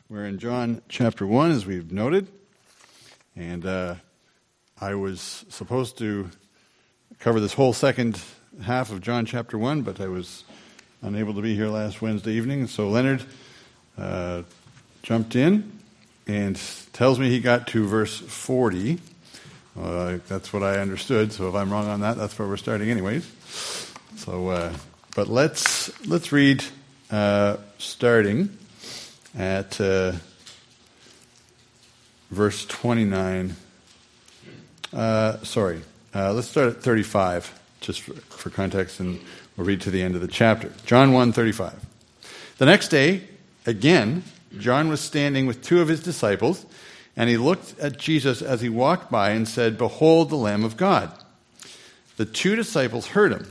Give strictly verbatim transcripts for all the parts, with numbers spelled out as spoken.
We're in John chapter one, as we've noted, and uh, I was supposed to cover this whole second half of John chapter one, but I was unable to be here last Wednesday evening, so Leonard uh, jumped in and tells me he got to verse forty. Uh, that's what I understood, so if I'm wrong on that, that's where we're starting anyways. So, uh, but let's let's read uh, starting at uh, verse twenty-nine. Uh, sorry, uh, let's start at thirty-five, just for, for context, and we'll read to the end of the chapter. John one thirty-five. The next day, again, John was standing with two of his disciples, and he looked at Jesus as he walked by and said, "Behold the Lamb of God." The two disciples heard him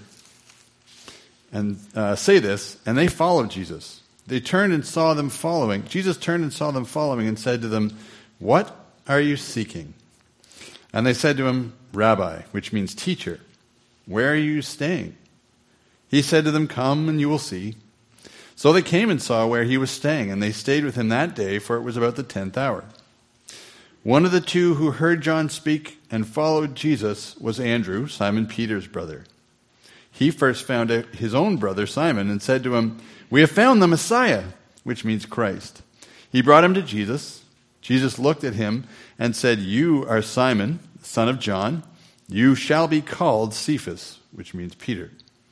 and uh, say this, and they followed Jesus. They turned and saw them following. Jesus turned and saw them following and said to them, "What are you seeking?" And they said to him, "Rabbi," which means teacher, "where are you staying?" He said to them, "Come and you will see." So they came and saw where he was staying, and they stayed with him that day, for it was about the tenth hour. One of the two who heard John speak and followed Jesus was Andrew, Simon Peter's brother. He first found out his own brother Simon and said to him, "We have found the Messiah," which means Christ. He brought him to Jesus. Jesus looked at him and said, "You are Simon, son of John. You shall be called Cephas," which means Peter.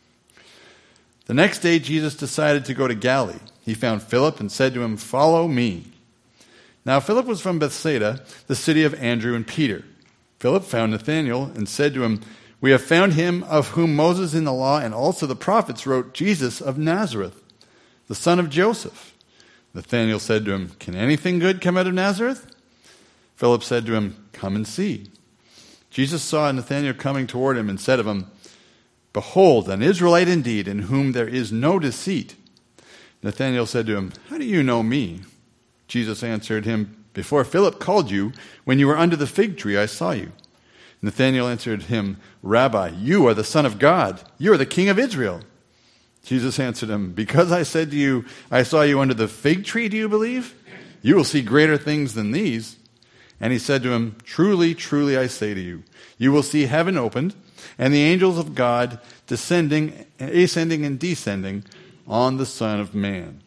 The next day Jesus decided to go to Galilee. He found Philip and said to him, "Follow me." Now Philip was from Bethsaida, the city of Andrew and Peter. Philip found Nathanael and said to him, "We have found him of whom Moses in the law and also the prophets wrote, Jesus of Nazareth, the son of Joseph." Nathanael said to him, "Can anything good come out of Nazareth?" Philip said to him, "Come and see." Jesus saw Nathanael coming toward him and said of him, "Behold, an Israelite indeed, in whom there is no deceit." Nathanael said to him, "How do you know me?" Jesus answered him, "Before Philip called you, when you were under the fig tree, I saw you." Nathanael answered him, "Rabbi, you are the Son of God. You are the King of Israel." Jesus answered him, "Because I said to you, I saw you under the fig tree, do you believe? You will see greater things than these." And he said to him, "Truly, truly, I say to you, you will see heaven opened, and the angels of God descending, ascending and descending on the Son of Man."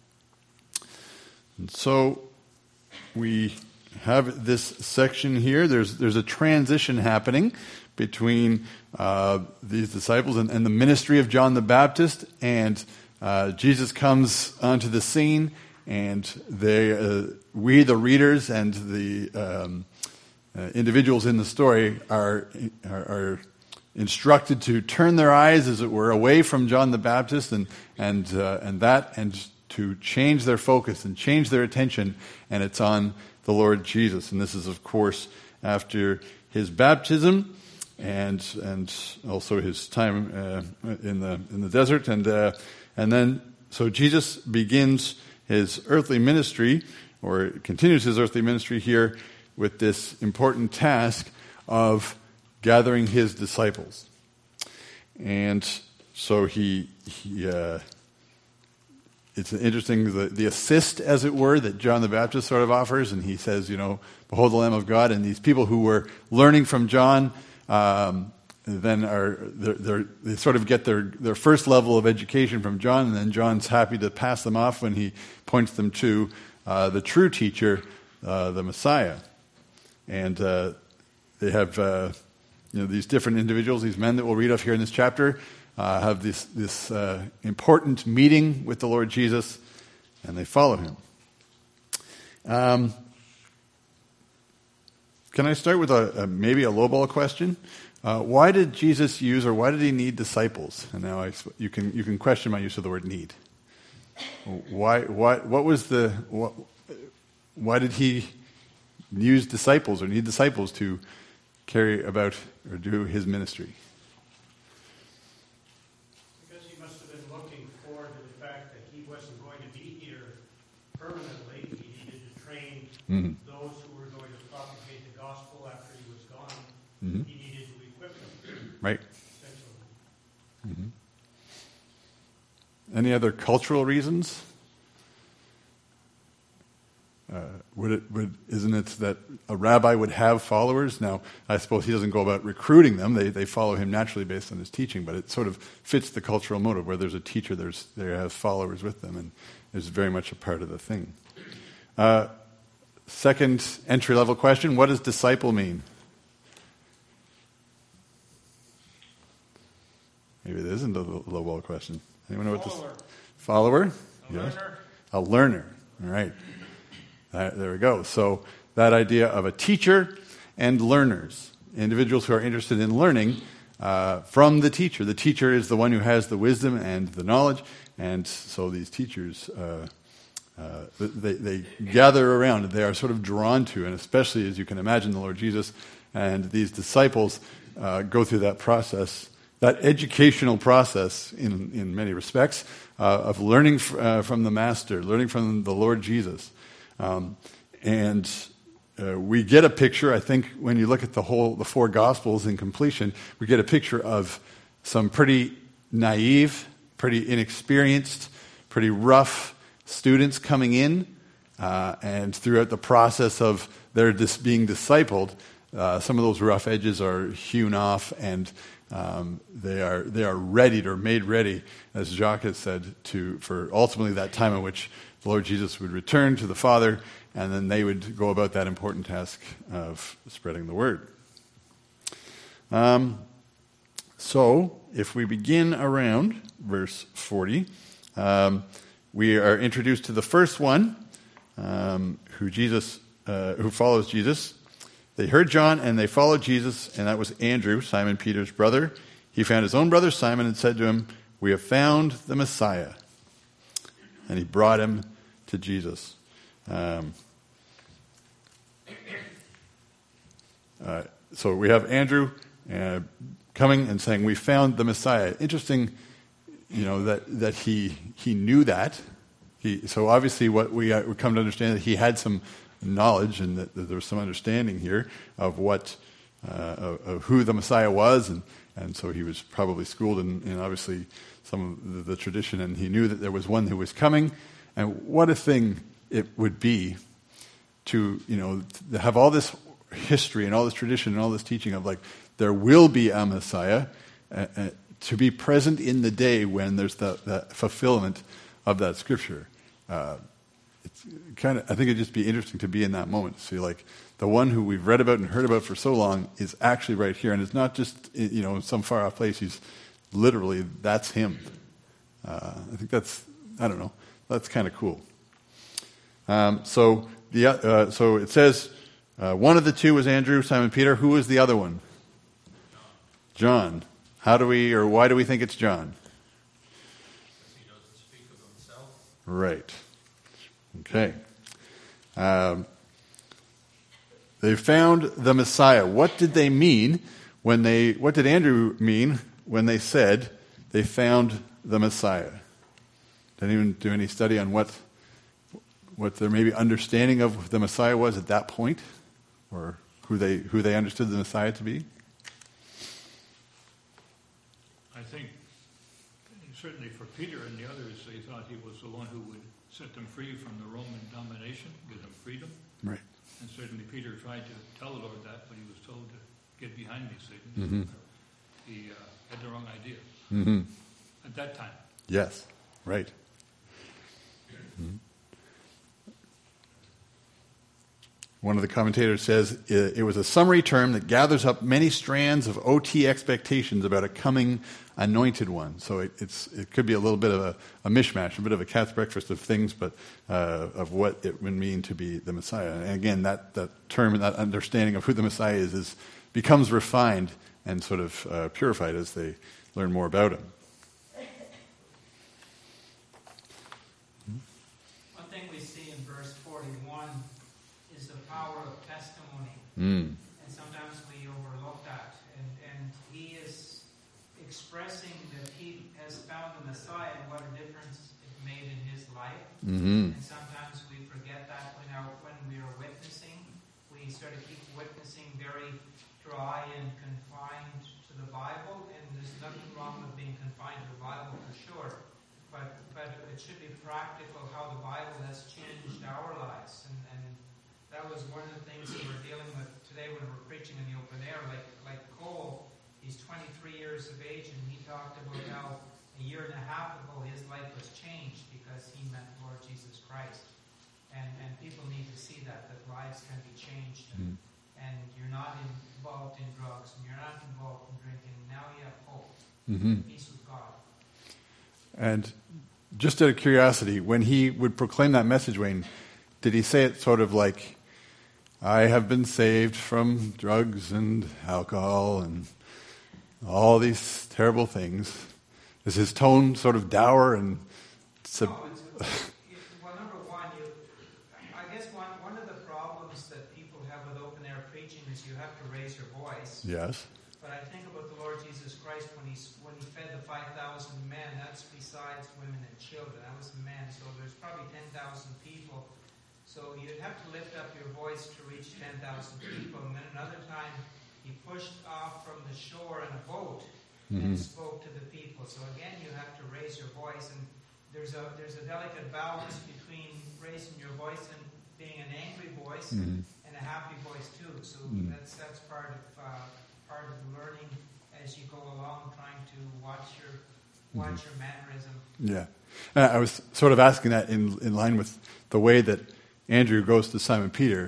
And so we have this section here. There's there's a transition happening between uh, these disciples and, and the ministry of John the Baptist, and uh, Jesus comes onto the scene, and they, uh, we, the readers, and the um, uh, individuals in the story are, are are instructed to turn their eyes, as it were, away from John the Baptist, and and uh, and that, and to change their focus and change their attention, and it's on the Lord Jesus. And this is, of course, after his baptism and and also his time uh, in the in the desert, and uh, and then so Jesus begins his earthly ministry, or continues his earthly ministry here with this important task of gathering his disciples. And so he he. Uh, It's interesting, the, the assist, as it were, that John the Baptist sort of offers. And he says, you know, "Behold the Lamb of God." And these people who were learning from John um, then are, they're, they're, they sort of get their, their first level of education from John. And then John's happy to pass them off when he points them to uh, the true teacher, uh, the Messiah. And uh, they have uh, you know, these different individuals, these men that we'll read of here in this chapter, Uh, have this this uh, important meeting with the Lord Jesus, and they follow him. Um, can I start with a, a maybe a lowball question? Uh, why did Jesus use, or why did he need disciples? And now I, you can you can question my use of the word "need." Why why what was the what, why did he use disciples or need disciples to carry about or do his ministry? Mm-hmm. Those who were going to propagate the gospel after he was gone, mm-hmm. he needed to equip them. Right. Mm-hmm. Any other cultural reasons? uh, would it, would, isn't it that a rabbi would have followers? Now, I suppose he doesn't go about recruiting them. They they follow him naturally based on his teaching, but it sort of fits the cultural motive where there's a teacher, there's there has followers with them, and is very much a part of the thing. Uh, second entry-level question, what does disciple mean? Maybe it isn't a low-ball question. Anyone know what this... Follower? A Yes. learner. A learner. All right. Uh, there we go. So that idea of a teacher and learners, individuals who are interested in learning uh, from the teacher. The teacher is the one who has the wisdom and the knowledge, and so these teachers, uh, uh, they, they gather around. They are sort of drawn to, and especially as you can imagine, the Lord Jesus and these disciples uh, go through that process, that educational process in, in many respects, uh, of learning f- uh, from the Master, learning from the Lord Jesus. Um, and uh, we get a picture, I think, when you look at the whole, the four Gospels in completion, we get a picture of some pretty naive, pretty inexperienced, pretty rough students coming in, uh, and throughout the process of their dis- being discipled, uh, some of those rough edges are hewn off, and um, they are they are readied or made ready, as Jacques has said, to for ultimately that time in which the Lord Jesus would return to the Father, and then they would go about that important task of spreading the word. Um, so, if we begin around verse forty, um, we are introduced to the first one, um, who Jesus, uh, who follows Jesus. They heard John and they followed Jesus, and that was Andrew, Simon Peter's brother. He found his own brother Simon and said to him, "We have found the Messiah." And he brought him to Jesus. Um, uh, so we have Andrew uh, coming and saying, "We found the Messiah." Interesting, you know, that that he he knew that. He so obviously what we, uh, we come to understand that he had some knowledge and that, that there was some understanding here of what uh, of, of who the Messiah was, and and so he was probably schooled in, in obviously some of the, the tradition, and he knew that there was one who was coming. And what a thing it would be to, you know, to have all this history and all this tradition and all this teaching of, like, there will be a Messiah, uh, uh, to be present in the day when there's the, the fulfillment of that scripture. Uh, it's kind of, I think it'd just be interesting to be in that moment, to see, like, the one who we've read about and heard about for so long is actually right here, and it's not just, you know, in some far off place. He's literally, that's him. Uh, I think that's, I don't know. That's kind of cool. Um, so the uh, so it says uh, one of the two was Andrew, Simon Peter. Who was the other one? John. How do we, or why do we think it's John? Because he doesn't speak of himself. Right. Okay. Um, they found the Messiah. What did they mean when they? What did Andrew mean when they said they found the Messiah? Did anyone do any study on what what their maybe understanding of the Messiah was at that point, or who they who they understood the Messiah to be? I think certainly for Peter and the others, they thought he was the one who would set them free from the Roman domination, give them freedom. Right. And certainly Peter tried to tell the Lord that, but he was told to get behind me, Satan. Mm-hmm. He uh, had the wrong idea Mm-hmm. at that time. Yes. Right. Mm-hmm. One of the commentators says it was a summary term that gathers up many strands of O T expectations about a coming anointed one. So it, it's it could be a little bit of a, a mishmash, a bit of a cat's breakfast of things, but uh, of what it would mean to be the Messiah. And again, that, that term and that understanding of who the Messiah is, is becomes refined and sort of uh, purified as they learn more about him. One thing we see in verse forty-one is the power of testimony. Mm. And sometimes we overlook that. And, and he is expressing that he has found the Messiah and what a difference it made in his life. Mm-hmm. And sometimes we forget that when, our, when we are witnessing. We sort of keep witnessing very dry and confined to the Bible. And there's nothing wrong with being confined to the Bible for sure. But, but it should be practical how the Bible has changed our lives and, and preaching in the open air. Like like Cole, he's twenty-three years of age, and he talked about how a year and a half ago his life was changed because he met the Lord Jesus Christ. And and people need to see that, that lives can be changed. And, mm. and you're not involved in drugs, and you're not involved in drinking. Now you have hope, mm-hmm. peace with God. And just out of curiosity, when he would proclaim that message, Wayne, did he say it sort of like, I have been saved from drugs and alcohol and all these terrible things? Is his tone sort of dour and... Sub- no, it's, it's, well, number one, you, I guess one, one of the problems that people have with open-air preaching is you have to raise your voice. Yes. But I think about the Lord Jesus Christ when he, when he fed the five thousand men, that's besides women and children. That was men, so there's probably ten thousand people. So you'd have to lift up your voice to reach ten thousand people. And then another time, he pushed off from the shore in a boat mm-hmm. and spoke to the people. So again, you have to raise your voice. And there's a there's a delicate balance between raising your voice and being an angry voice mm-hmm. and a happy voice too. So mm-hmm. that's that's part of uh, part of learning as you go along, trying to watch your watch mm-hmm. your mannerism. Yeah, uh, I was sort of asking that in in line with the way that Andrew goes to Simon Peter.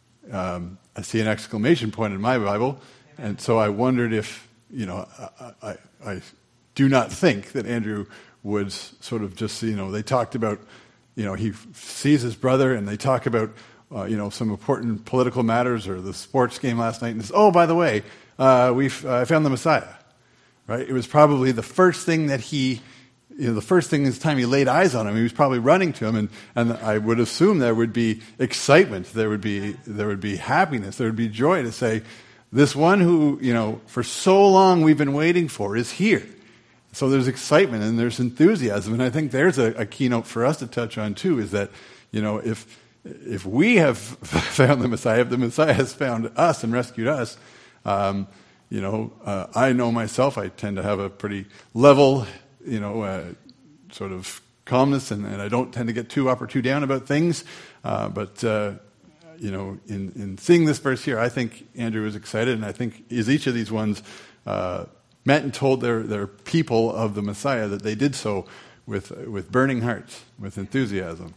Um, I see an exclamation point in my Bible, Amen. And so I wondered if, you know, I, I, I do not think that Andrew would sort of just, you know, they talked about, you know, he sees his brother and they talk about, uh, you know, some important political matters or the sports game last night and says, oh, by the way, uh, we uh, found the Messiah, right? It was probably the first thing that he... You know, the first thing this time he laid eyes on him, he was probably running to him, and, and I would assume there would be excitement, there would be there would be happiness, there would be joy to say, this one who, you know, for so long we've been waiting for is here. So there's excitement and there's enthusiasm, and I think there's a, a keynote for us to touch on too, is that, you know, if if we have found the Messiah, if the Messiah has found us and rescued us, um, you know, uh, I know myself, I tend to have a pretty level, you know, uh, sort of calmness, and, and I don't tend to get too up or too down about things. Uh, but, uh, you know, in, in seeing this verse here, I think Andrew is excited, and I think is each of these ones uh, met and told their, their people of the Messiah that they did so with with burning hearts, with enthusiasm.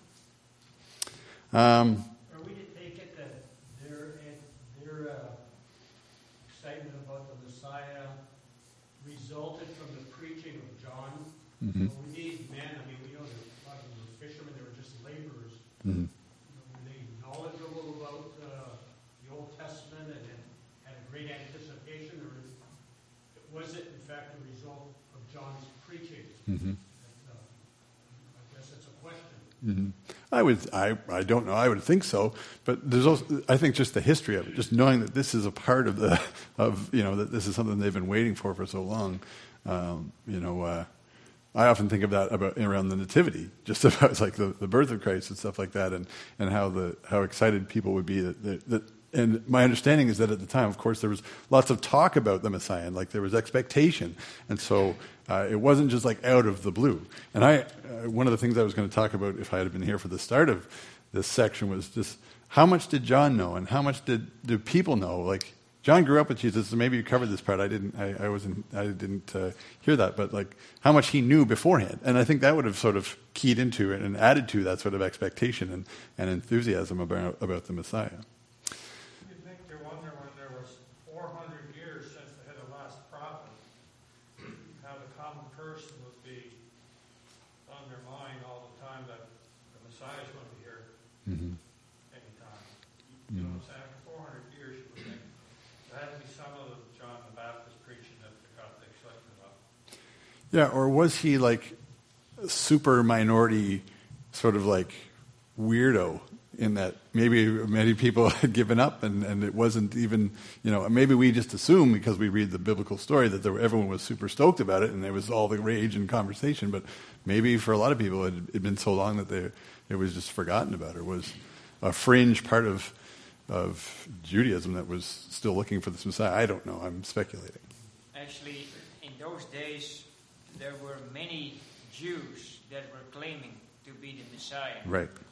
Um, Are we to take it that their, their uh, excitement about the Messiah resulted from the preaching of John? Mm-hmm. So with these men, I mean, we know that a lot of them were fishermen, they were just laborers. Mm-hmm. You know, were they knowledgeable about uh, the Old Testament and, and had a great anticipation, or was it, in fact, a result of John's preaching? Mm-hmm. And, uh, I guess that's a question. Mm-hmm. I would, I, I don't know. I would think so, but there's also, I think, just the history of it, just knowing that this is a part of the, of you know, that this is something they've been waiting for for so long. Um, you know, uh, I often think of that about around the nativity, just about like the, the birth of Christ and stuff like that, and, and how the how excited people would be that, that, that. And my understanding is that at the time, of course, there was lots of talk about the Messiah, and like there was expectation, and so uh, it wasn't just like out of the blue. And I, uh, one of the things I was going to talk about if I had been here for the start of this section was just how much did John know, and how much did do people know? Like John grew up with Jesus, so maybe you covered this part. I didn't. I, I wasn't. I didn't uh, hear that, but like how much he knew beforehand, and I think that would have sort of keyed into it and added to that sort of expectation and, and enthusiasm about about the Messiah. Mm-hmm. Anytime. You know what I'm saying? After four hundred years, you would think there had to be some of the John the Baptist preaching that got the excitement up. Yeah, or was he like a super minority, sort of like weirdo in that maybe many people had given up and, and it wasn't even, you know, maybe we just assume because we read the biblical story that there, everyone was super stoked about it and there was all the rage and conversation, but maybe for a lot of people it had been so long that they it was just forgotten about, or was a fringe part of of Judaism that was still looking for this Messiah. I don't know. I'm speculating. Actually, in those days, there were many Jews that were claiming to be the Messiah. Right. You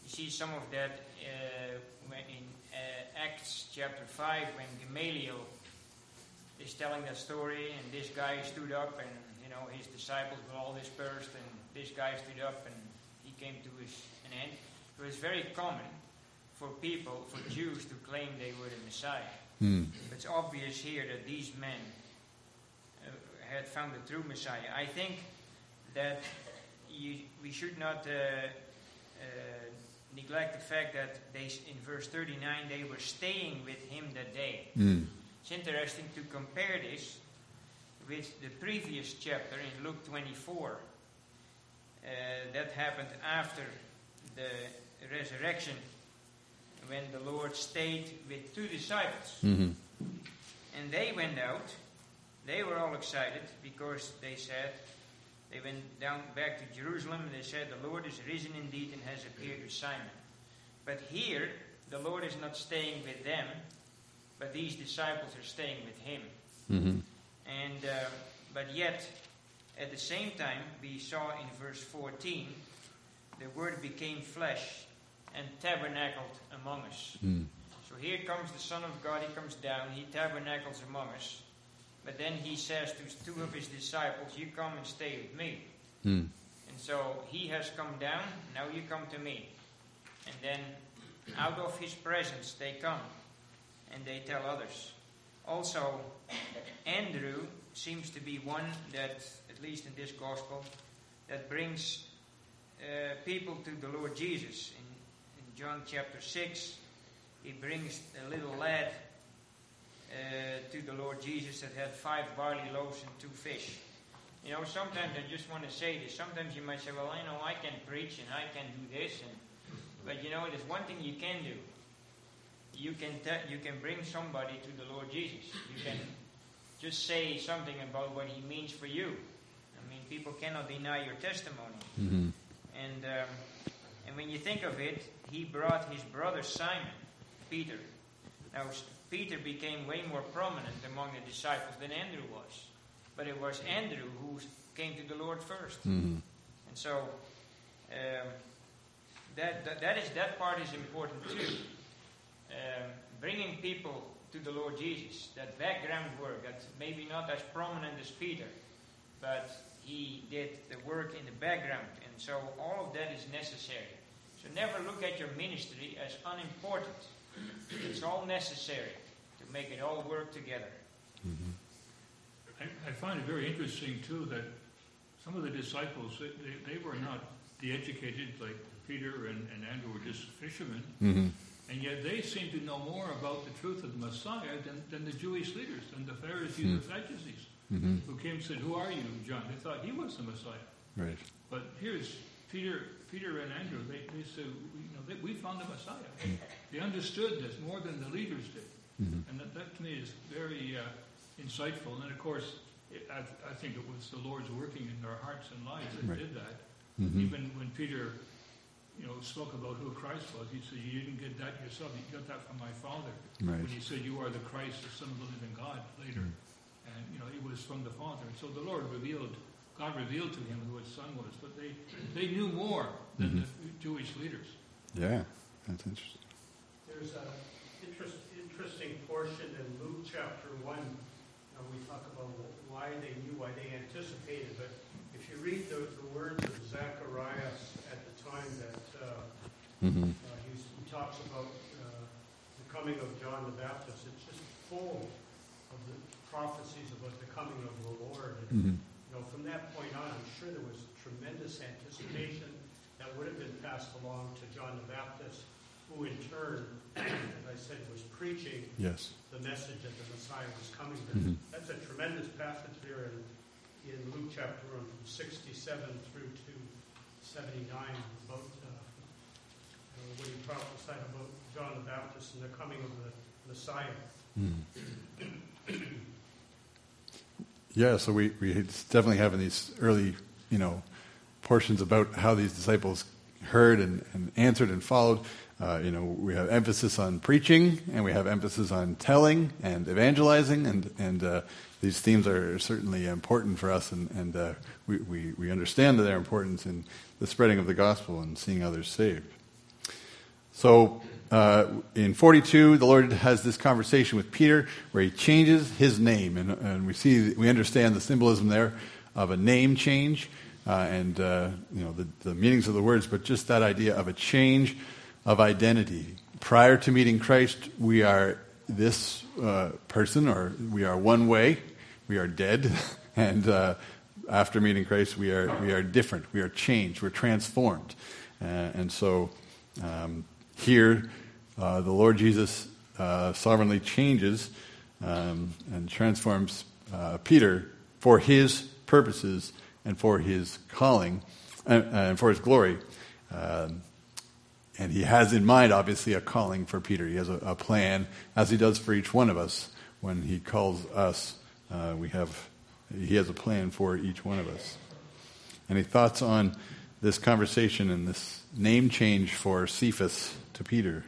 see some of that uh, when in uh, Acts chapter five, when Gamaliel is telling that story, and this guy stood up, and you know his disciples were all dispersed, and this guy stood up, and he came to his an end. It was very common for people, for Jews, to claim they were the Messiah. Mm. It's obvious here that these men uh, had found the true Messiah. I think that you, we should not uh, uh, neglect the fact that they, in verse thirty-nine, they were staying with him that day. Mm. It's interesting to compare this with the previous chapter in Luke twenty-four. Uh, that happened after the resurrection, when the Lord stayed with two disciples. Mm-hmm. And they went out. They were all excited because they said, they went down back to Jerusalem and they said, the Lord is risen indeed and has appeared to Simon. But here, the Lord is not staying with them, but these disciples are staying with him. Mm-hmm. And uh, but yet, at the same time, we saw in verse fourteen, the Word became flesh and tabernacled among us. Mm. So here comes the Son of God, he comes down, he tabernacles among us. But then he says to two of his disciples, you come and stay with me. Mm. And so he has come down, now you come to me. And then out of his presence they come and they tell others. Also, Andrew seems to be one that, at least in this gospel, that brings uh, people to the Lord Jesus. In, in John chapter six, he brings a little lad uh, to the Lord Jesus that had five barley loaves and two fish. You know, sometimes I just want to say this. Sometimes you might say, well, I know I can preach and I can do this. And, but you know, there's one thing you can do. You can te- you can bring somebody to the Lord Jesus. You can just say something about what he means for you. I mean, people cannot deny your testimony. Mm-hmm. And um, and when you think of it, he brought his brother Simon, Peter. Now, Peter became way more prominent among the disciples than Andrew was. But it was Andrew who came to the Lord first. Mm-hmm. And so um, that, that that is that part is important too. Um, bringing people to the Lord Jesus, that background work, that's maybe not as prominent as Peter, but he did the work in the background, and so all of that is necessary. So never look at your ministry as unimportant. It's all necessary to make it all work together. Mm-hmm. I, I find it very interesting too that some of the disciples, they, they, they were not the educated like Peter and, and Andrew were just fishermen. Mm-hmm. And yet they seem to know more about the truth of the Messiah than, than the Jewish leaders, than the Pharisees Mm. and Sadducees, Mm-hmm. who came and said, who are you, John? They thought he was the Messiah. Right. But here's Peter Peter and Andrew. They, they said, you know, they, we found the Messiah. They understood this more than the leaders did. Mm-hmm. And that, that to me is very uh, insightful. And of course, it, I, I think it was the Lord's working in their hearts and lives that Right. did that. Mm-hmm. Even when Peter, you know, spoke about who Christ was, he said, you didn't get that yourself, you got that from my Father. Right. When he said, you are the Christ, the Son of the living God, later. Mm. And, you know, it was from the Father. And so the Lord revealed, God revealed to him who his Son was. But they, they knew more than Mhm. the Jewish leaders. Yeah, that's interesting. There's an interest, interesting portion in Luke chapter one. Uh, we talk about why they knew, why they anticipated. But if you read the, the words of Zacharias at the time that uh, Mm-hmm. uh, he's, he talks about uh, the coming of John the Baptist, it's just full of the prophecies about the coming of the Lord. And, Mm-hmm. you know, from that point on, I'm sure there was tremendous anticipation that would have been passed along to John the Baptist, who in turn, as I said, was preaching Yes. the message that the Messiah was coming. Mhm. That's a tremendous passage there in, in Luke chapter one, from sixty-seven through to seventy-nine, about uh, uh, what he prophesied about John the Baptist and the coming of the Messiah. Mm. Yeah, so we, we definitely have in these early, you know, portions about how these disciples heard and, and answered and followed. Uh, you know, we have emphasis on preaching, and we have emphasis on telling and evangelizing, and and uh, these themes are certainly important for us, and, and uh, we, we, we understand their importance in the spreading of the gospel and seeing others saved. So uh, in forty-two, the Lord has this conversation with Peter where he changes his name. And, and we see, we understand the symbolism there of a name change uh, and uh, you know the, the meanings of the words, but just that idea of a change of identity. Prior to meeting Christ, we are this uh, person, or we are one way. We are dead. And uh, after meeting Christ, we are we are different. We are changed. We're transformed. Uh, and so um, here, uh, the Lord Jesus uh, sovereignly changes um, and transforms uh, Peter for his purposes and for his calling and, and for his glory. Um, and he has in mind, obviously, a calling for Peter. He has a, a plan, as he does for each one of us. When he calls us, uh, we have he has a plan for each one of us. Any thoughts on this conversation and this name change for Cephas to Peter?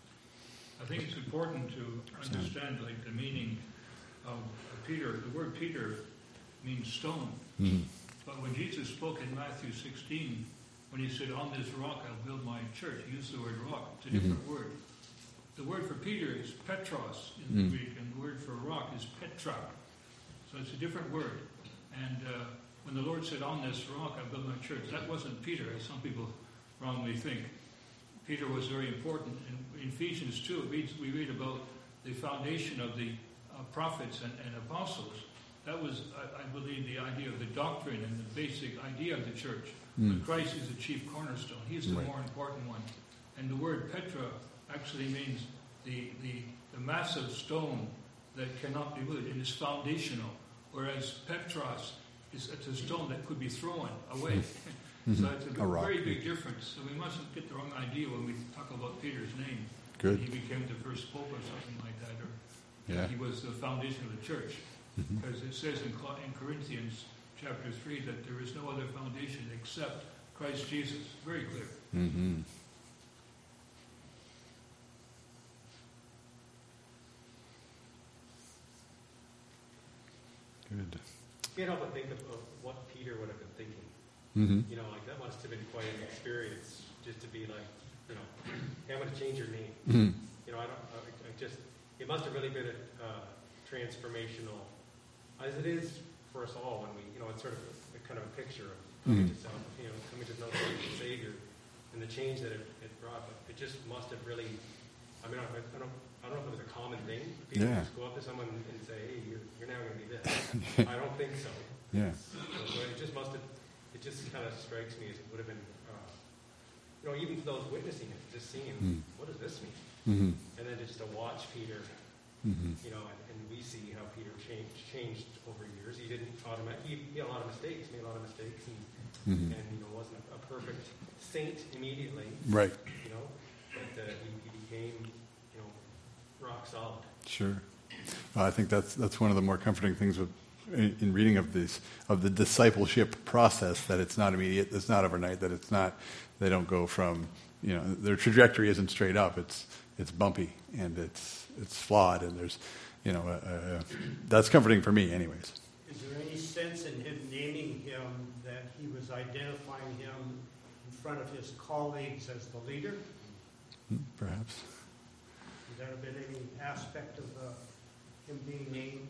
I think it's important to understand like the meaning of Peter. The word Peter means stone. Mm-hmm. But when Jesus spoke in Matthew sixteen, when he said, "On this rock I'll build my church," he used the word rock. It's a different mm-hmm. word. The word for Peter is Petros in mm-hmm. the Greek, and the word for rock is Petra. So it's a different word. And uh, when the Lord said, "On this rock I build my church," that wasn't Peter, as some people wrongly think. Peter was very important. In, in Ephesians two, it reads, we read about the foundation of the uh, prophets and, and apostles. That was, I, I believe, the idea of the doctrine and the basic idea of the church. Mm. But Christ is the chief cornerstone. He's the right. more important one. And the word Petra actually means the, the, the massive stone that cannot be moved. It is foundational. Whereas Petros is it's a stone that could be thrown away. Mm-hmm. So it's a, a very big difference. So we mustn't get the wrong idea when we talk about Peter's name. Good. He became the first pope or something like that. Or yeah. he was the foundation of the church. Mm-hmm. Because it says in, in Corinthians chapter three that there is no other foundation except Christ Jesus. Very clear. Mm-hmm. Good. You can't help but think of, of what Peter would have been thinking. Mm-hmm. You know, like that must have been quite an experience, just to be like, you know, hey, I'm going to change your name. Mm-hmm. You know, I don't, I, I just, it must have really been a uh, transformational, as it is for us all. When we, you know, it's sort of a, a kind of a picture of coming mm-hmm. to self, you know, coming to know the Lord and Savior, and the change that it, it brought. But it just must have really, I mean, I, I don't. I don't know if it was a common thing. People yeah. just go up to someone and say, "Hey, you're, you're now going to be this." I don't think so. Yeah. So, so it just must have. It just kind of strikes me as it would have been, uh, you know, even for those witnessing it, just seeing mm. what does this mean, mm-hmm. and then just to watch Peter, mm-hmm. you know, and, and we see how Peter changed changed over years. He didn't automatically. He, he had a lot of mistakes, made a lot of mistakes, and mm-hmm. and you know wasn't a, a perfect saint immediately. Right. You know, but uh, he, he became. Rock solid. Sure. Well, I think that's that's one of the more comforting things with in, in reading of these of the discipleship process, that it's not immediate, it's not overnight, that it's not they don't go from, you know, their trajectory isn't straight up. It's it's bumpy and it's it's flawed, and there's, you know, uh, uh, that's comforting for me, anyways. Is there any sense in him naming him that he was identifying him in front of his colleagues as the leader? Perhaps. Has there been any aspect of uh, him being named?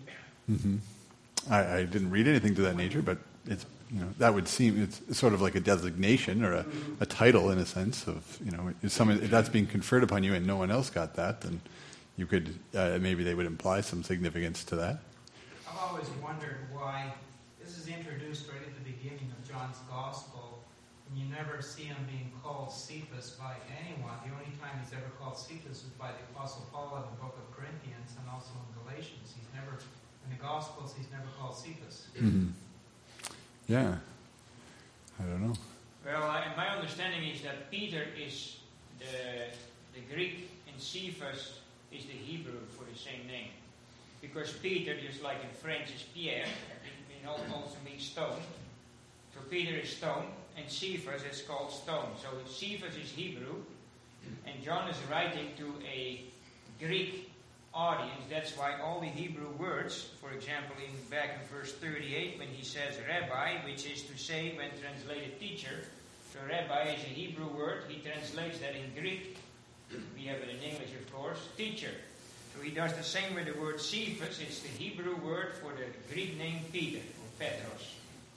Mm-hmm. I, I didn't read anything to that nature, but it's, you know, that would seem it's sort of like a designation or a, a title in a sense of, you know, if, someone, if that's being conferred upon you and no one else got that, then you could uh, maybe they would imply some significance to that. I've always wondered why this is introduced right at the beginning of John's Gospel, and you never see him being called Cephas by anyone. The only time he's ever called Cephas is by the Apostle Paul in the book of Corinthians and also in Galatians. He's never, in the Gospels, he's never called Cephas. Mm-hmm. Yeah. I don't know. Well, I, my understanding is that Peter is the, the Greek and Cephas is the Hebrew for the same name. Because Peter, just like in French, is Pierre, it also means stone. So Peter is stone, and Cephas is called stone. So Cephas is Hebrew, and John is writing to a Greek audience. That's why all the Hebrew words, for example, in back in verse thirty-eight, when he says rabbi, which is to say, when translated teacher, so rabbi is a Hebrew word. He translates that in Greek teacher. So he does the same with the word Cephas. It's the Hebrew word for the Greek name Peter, or Petros.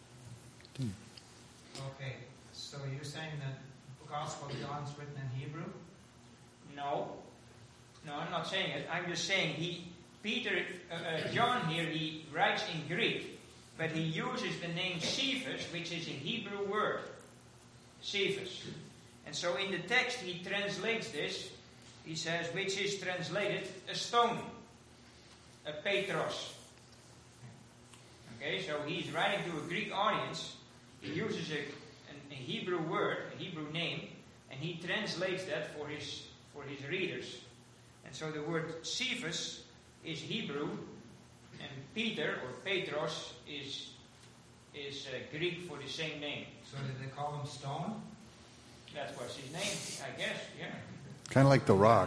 Okay, so you're saying that the Gospel of John's written in Hebrew? No. No, I'm not saying it. I'm just saying he, Peter, uh, uh, John here, he writes in Greek, but he uses the name Cephas, which is a Hebrew word. Cephas. And so in the text he translates this. He says, which is translated a stone, a Petros. Okay, so he's writing to a Greek audience. He uses a, a, a Hebrew word, a Hebrew name, and he translates that for his for his readers. And so the word Cephas is Hebrew, and Peter or Petros is is uh, Greek for the same name. So did they call him Stone? That was his name, I guess. Yeah. Kind of like the rock.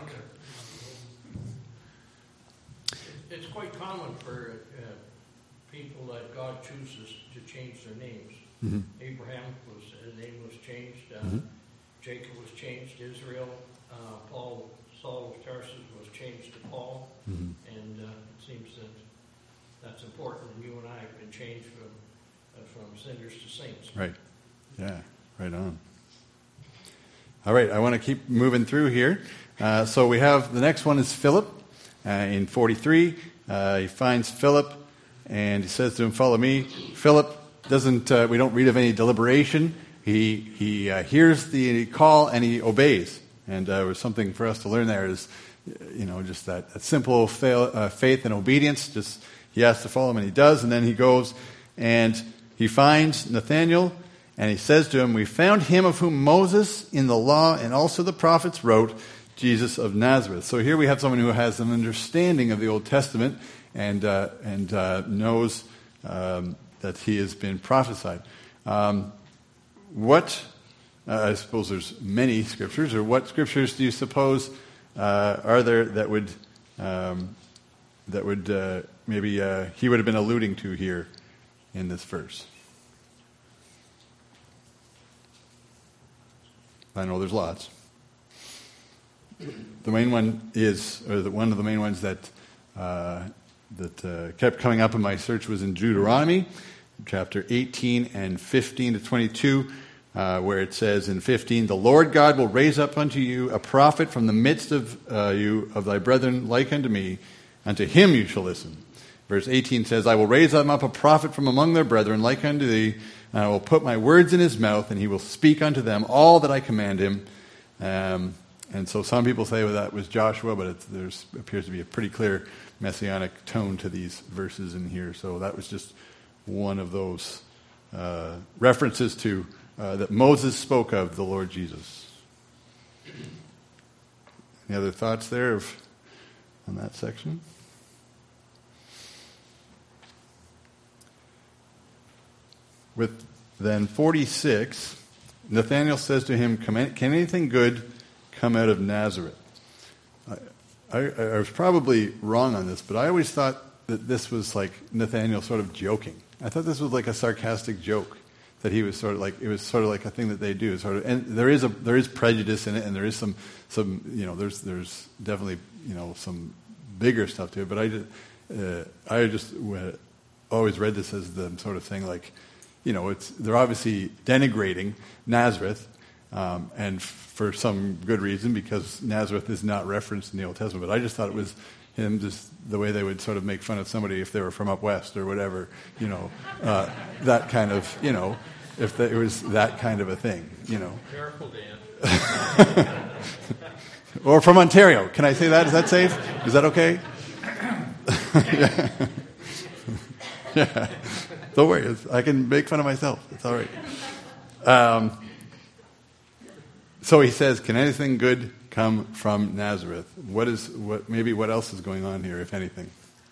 It's quite common for uh, people that God chooses to change their names. Mm-hmm. Abraham was his name was changed. Uh, Mm-hmm. Jacob was changed. Israel, uh, Paul, Saul of Tarsus was changed to Paul. Mm-hmm. And uh, it seems that that's important. And you and I have been changed from uh, from sinners to saints. Right. Yeah, right on. All right, I want to keep moving through here. Uh, so we have, the next one is Philip. Uh, in forty-three, uh, he finds Philip, and he says to him, follow me. Philip doesn't, uh, we don't read of any deliberation. He he uh, hears the call, and he obeys. And uh, there's something for us to learn there is, you know, just that, that simple fail, uh, faith and obedience. Just, he has to follow him, and he does, and then he goes, and he finds Nathanael, and he says to him, we found him of whom Moses in the law and also the prophets wrote, Jesus of Nazareth. So here we have someone who has an understanding of the Old Testament and uh, and uh, knows um, that he has been prophesied. Um, what, uh, I suppose there's many scriptures, or what scriptures do you suppose uh, are there that would, um, that would uh, maybe uh, he would have been alluding to here in this verse? I know there's lots. The main one is, or the, one of the main ones that uh, that uh, kept coming up in my search was in Deuteronomy, chapter eighteen and fifteen to twenty-two, uh, where it says in fifteen, the Lord God will raise up unto you a prophet from the midst of uh, you, of thy brethren, like unto me. Unto him you shall listen. Verse eighteen says, I will raise them up a prophet from among their brethren, like unto thee, and I will put my words in his mouth, and he will speak unto them all that I command him. Um, and so some people say, well, that was Joshua, but there appears to be a pretty clear messianic tone to these verses in here. So that was just one of those uh, references to uh, that Moses spoke of the Lord Jesus. Any other thoughts there of, on that section? With then forty-six, Nathanael says to him, can anything good come out of Nazareth? I, I, I was probably wrong on this, but I always thought that this was like Nathanael sort of joking. I thought this was like a sarcastic joke, that he was sort of like, it was sort of like a thing that they do. Sort of, and there is a there is prejudice in it, and there is some some you know there's there's definitely you know some bigger stuff to it. But I just uh, I just uh, always read this as the sort of thing like, you know, it's they're obviously denigrating Nazareth, um, and f- for some good reason, because Nazareth is not referenced in the Old Testament. But I just thought it was him, just the way they would sort of make fun of somebody if they were from up west or whatever, you know, uh, that kind of, you know, if they, it was that kind of a thing, you know. Careful, Dan. Or from Ontario. Can I say that? Is that safe? Is that okay? Yeah. Yeah. Don't worry, it's, I can make fun of myself. It's all right. Um, so he says, can anything good come from Nazareth? What is what? Maybe what else is going on here, if anything?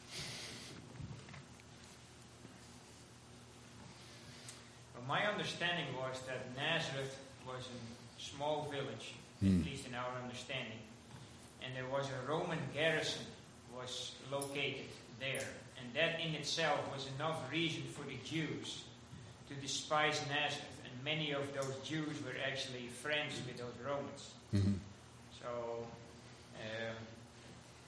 Well, my understanding was that Nazareth was a small village, Hmm. at least in our understanding, and there was a Roman garrison was located there. And that in itself was enough reason for the Jews to despise Nazareth. And many of those Jews were actually friends with those Romans. Mm-hmm. So, um,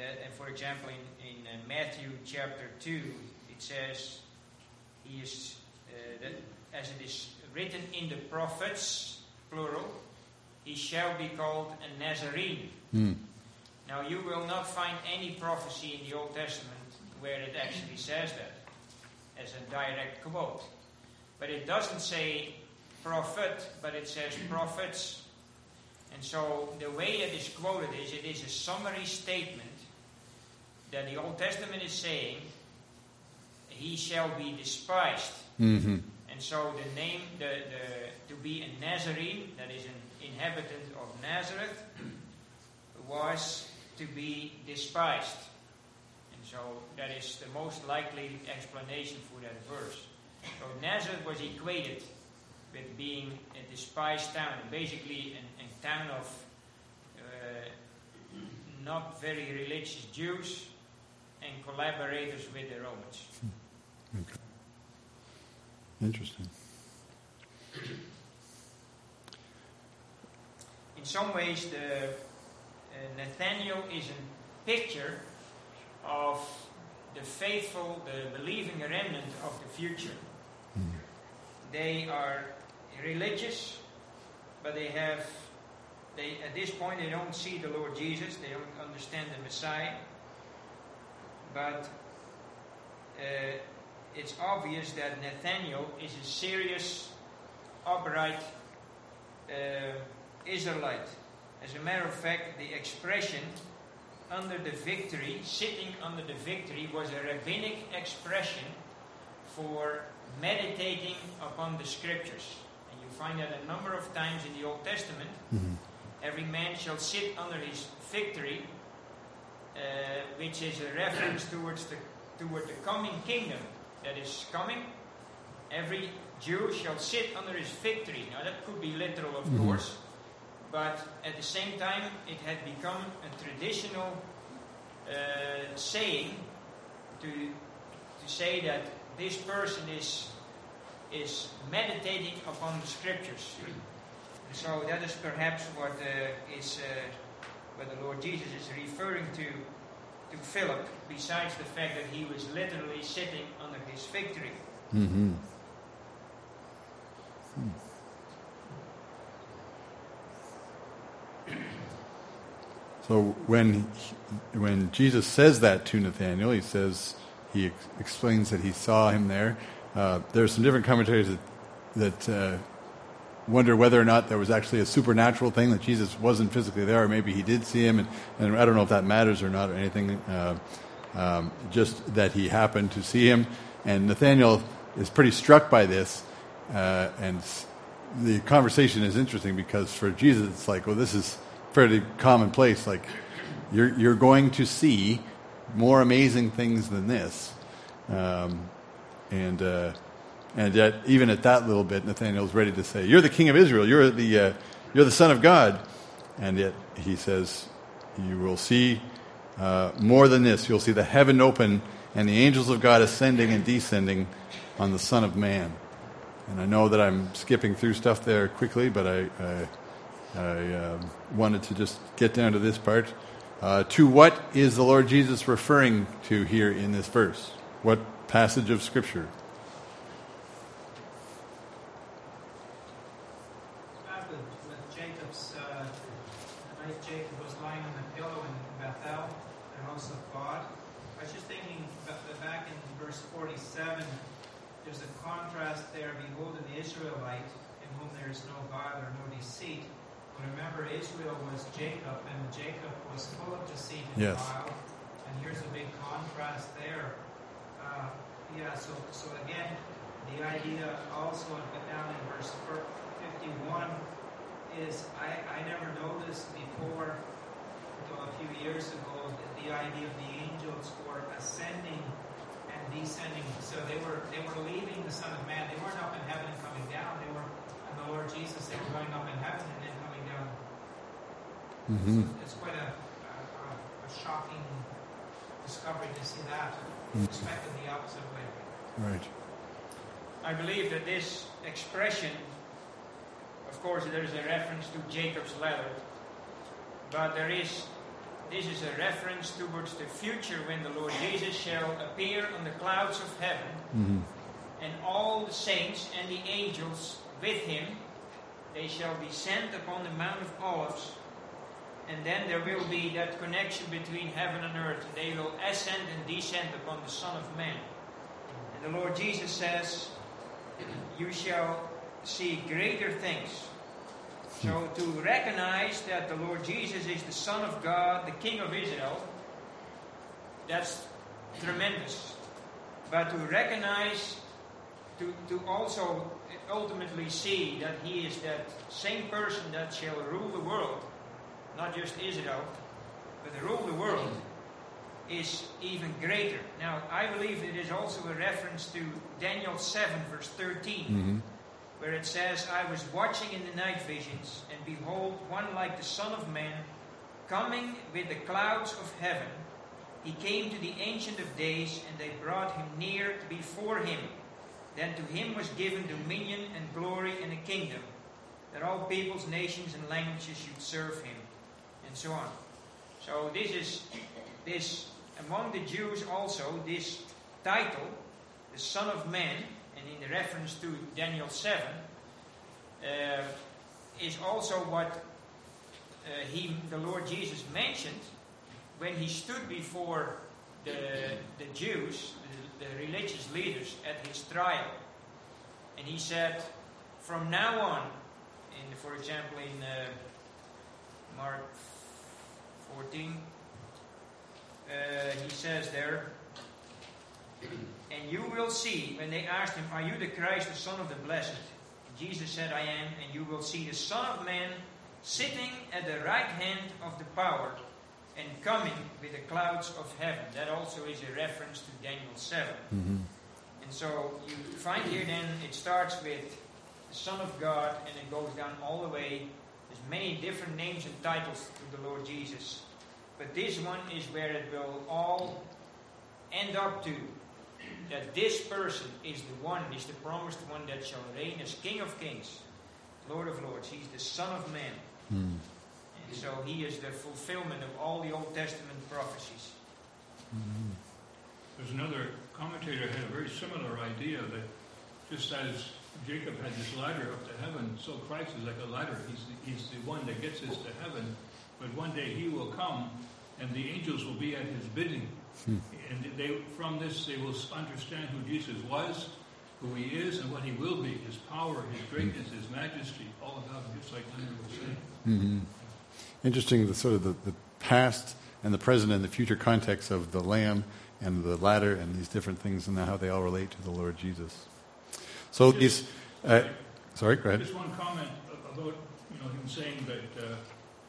uh, and for example, in, in uh, Matthew chapter two, it says, he is, uh, that, as it is written in the prophets, plural, he shall be called a Nazarene. Mm. Now, you will not find any prophecy in the Old Testament where it actually says that, as a direct quote. But it doesn't say prophet, but it says prophets. And so the way it is quoted is, it is a summary statement that the Old Testament is saying, he shall be despised. Mm-hmm. And so the name, the, the to be a Nazarene, that is an inhabitant of Nazareth, was to be despised. And so that is the most likely explanation for that verse. So Nazareth was equated with being a despised town, basically a, a town of uh, not very religious Jews and collaborators with the Romans. Okay. Interesting. In some ways, the uh, Nathaniel is a picture of the faithful, the believing remnant of the future. Mm. They are religious, but they have, they at this point they don't see the Lord Jesus, they don't understand the Messiah. But uh, it's obvious that Nathaniel is a serious, upright uh, Israelite. As a matter of fact, the expression under the victory, sitting under the victory, was a rabbinic expression for meditating upon the scriptures. And you find that a number of times in the Old Testament. Mm-hmm. Every man shall sit under his victory, uh, which is a reference towards the toward the coming kingdom that is coming. Every Jew shall sit under his victory. Now that could be literal, of mm-hmm. course. But at the same time, it had become a traditional uh, saying to to say that this person is is meditating upon the scriptures. So that is perhaps what uh, is uh, what the Lord Jesus is referring to to Philip. Besides the fact that he was literally sitting under his victory. Mm-hmm. Hmm. So when he, when Jesus says that to Nathanael, he says he ex- explains that he saw him there. Uh, there are some different commentaries that that uh, wonder whether or not there was actually a supernatural thing, that Jesus wasn't physically there, or maybe he did see him, and, and I don't know if that matters or not or anything. Uh, um, just that he happened to see him, and Nathanael is pretty struck by this, uh, and the conversation is interesting because for Jesus it's like, well, this is fairly commonplace. Like, you're you're going to see more amazing things than this, um, and uh, and yet even at that little bit, Nathanael's ready to say, "You're the King of Israel. You're the uh, you're the Son of God," and yet he says, "You will see uh, more than this. You'll see the heaven open and the angels of God ascending and descending on the Son of Man." And I know that I'm skipping through stuff there quickly, but I. I I uh, wanted to just get down to this part. Uh, to what is the Lord Jesus referring to here in this verse? What passage of Scripture? Back with, with Jacob's, uh, the night Jacob was lying on the pillow in Bethel, the house of God. I was just thinking back in verse forty-seven, there's a contrast there. Behold, an Israelite in whom there is no guile or no deceit. Remember, Israel was Jacob, and Jacob was full of deceit and yes. guile. And here's a big contrast there. Uh, yeah, so so again, the idea also down in verse fifty-one is, I, I never noticed before, until a few years ago, the, the idea of the angels were ascending and descending. So they were they were leaving the Son of Man. They weren't up in heaven and coming down. They were, and the Lord Jesus, they were going up in heaven and then coming down. Mm-hmm. So it's quite a, a, a shocking discovery to see that. Mm-hmm. Expected the opposite way. Right. I believe that this expression, of course, there is a reference to Jacob's ladder, but there is this is a reference towards the future when the Lord Jesus shall appear on the clouds of heaven, Mm-hmm. and all the saints and the angels with him, they shall descend upon the Mount of Olives, and then there will be that connection between heaven and earth, and they will ascend and descend upon the Son of Man. And the Lord Jesus says, you shall see greater things. So to recognize that the Lord Jesus is the Son of God, the King of Israel, that's tremendous. But to recognize, to, to also ultimately see that he is that same person that shall rule the world, not just Israel, but to rule the world, is even greater. Now, I believe it is also a reference to Daniel seven, verse thirteen, Mm-hmm. where it says, I was watching in the night visions, and behold, one like the Son of Man, coming with the clouds of heaven. He came to the Ancient of Days, and they brought him near before him. Then to him was given dominion and glory and a kingdom, that all peoples, nations, and languages should serve him, and so on. So this is, this among the Jews also, this title, the Son of Man, and in the reference to Daniel seven, uh, is also what uh, he, the Lord Jesus mentioned when he stood before the, the Jews, the, the religious leaders, at his trial. And he said, from now on, in, for example, in uh, Mark fourteen, uh, he says there, and you will see, when they asked him, are you the Christ, the Son of the Blessed? Jesus said, I am, and you will see the Son of Man sitting at the right hand of the power and coming with the clouds of heaven. That also is a reference to Daniel seven. Mm-hmm. And so you find here then, it starts with the Son of God, and it goes down all the way. There's many different names and titles to the Lord Jesus. But this one is where it will all end up to, that this person is the one, is the promised one that shall reign as King of Kings, Lord of Lords. He's the Son of Man. Mm. And so he is the fulfillment of all the Old Testament prophecies. Mm-hmm. There's another commentator had a very similar idea that just as Jacob had this ladder up to heaven, so Christ is like a ladder. He's the, he's the one that gets us to heaven. But one day he will come, and the angels will be at his bidding. Hmm. And they, from this, they will understand who Jesus was, who he is, and what he will be. His power, his greatness, his majesty, all about him, just like Leonard was saying. Mm-hmm. Interesting, the sort of the, the past and the present and the future context of the Lamb and the ladder and these different things and how they all relate to the Lord Jesus. So Just, these, uh, sorry, go ahead. Just one comment about you know him saying that uh,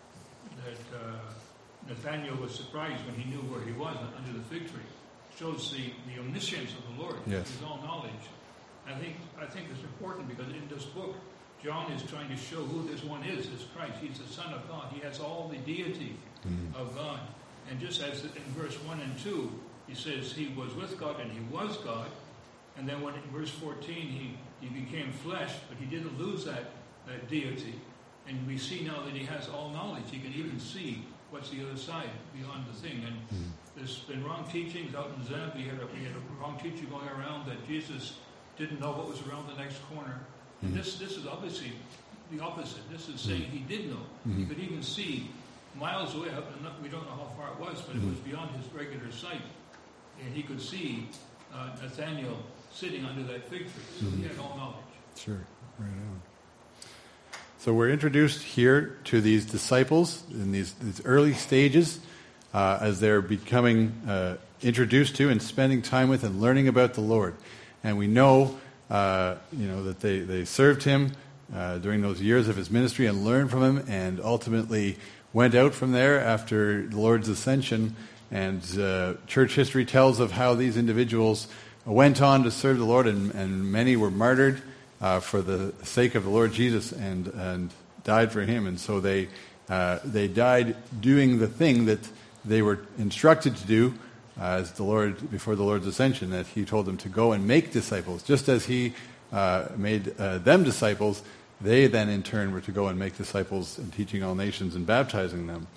that uh, Nathaniel was surprised when he knew where he was under the fig tree. Shows the, the omniscience of the Lord, Yes. his all knowledge. I think I think it's important because in this book, John is trying to show who this one is, this Christ. He's the Son of God. He has all the deity Mm. of God. And just as in verse one and two, he says he was with God and he was God. And then when in verse fourteen, he, he became flesh, but he didn't lose that, that deity. And we see now that he has all knowledge. He can even see what's the other side beyond the thing. And Mm. there's been wrong teachings out in Zambia. We had a, we had a wrong teaching going around that Jesus didn't know what was around the next corner. And Mm. this this is obviously the opposite. This is saying he did know. Mm-hmm. He could even see miles away. We don't know how far it was, but it was beyond his regular sight. And he could see uh, Nathaniel sitting under that fig tree. So he had all knowledge. Sure, right on. So we're introduced here to these disciples in these, these early stages uh, as they're becoming uh, introduced to and spending time with and learning about the Lord. And we know, uh, you know, that they, they served him uh, during those years of his ministry and learned from him, and ultimately went out from there after the Lord's ascension. And uh, church history tells of how these individuals went on to serve the Lord, and, and many were martyred uh, for the sake of the Lord Jesus, and, and died for him. And so they uh, they died doing the thing that they were instructed to do uh, as the Lord before the Lord's ascension, that he told them to go and make disciples. Just as he uh, made uh, them disciples, they then in turn were to go and make disciples and teaching all nations and baptizing them.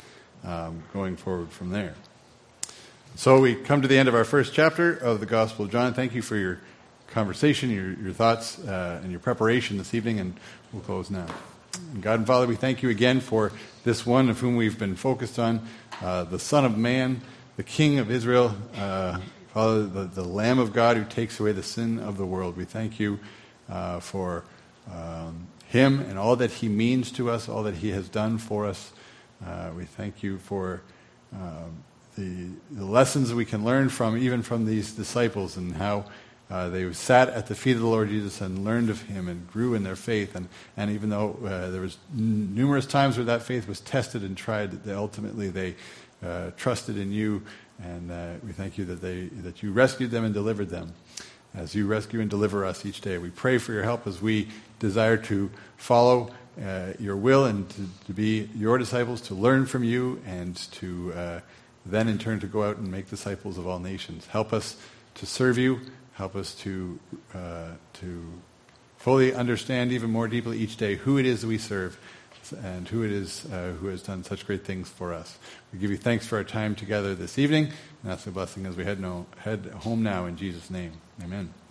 um, going forward from there. So we come to the end of our first chapter of the Gospel of John. Thank you for your conversation, your, your thoughts, uh, and your preparation this evening, and we'll close now. And God and Father, we thank you again for this one of whom we've been focused on, uh, the Son of Man, the King of Israel, uh, Father, the, the Lamb of God who takes away the sin of the world. We thank you uh, for um, him and all that he means to us, all that he has done for us. Uh, we thank you for uh, the, the lessons we can learn from, even from these disciples, and how uh, they sat at the feet of the Lord Jesus and learned of him and grew in their faith. And, and even though uh, there was n- numerous times where that faith was tested and tried, they ultimately they uh, trusted in you. And uh, we thank you that they that you rescued them and delivered them, as you rescue and deliver us each day. We pray for your help as we desire to follow uh, your will and to, to be your disciples, to learn from you, and to uh, then in turn to go out and make disciples of all nations. Help us to serve you. Help us to uh, to fully understand even more deeply each day who it is that we serve and who it is uh, who has done such great things for us. We give you thanks for our time together this evening, and that's a blessing as we head, no, head home now in Jesus' name. Amen.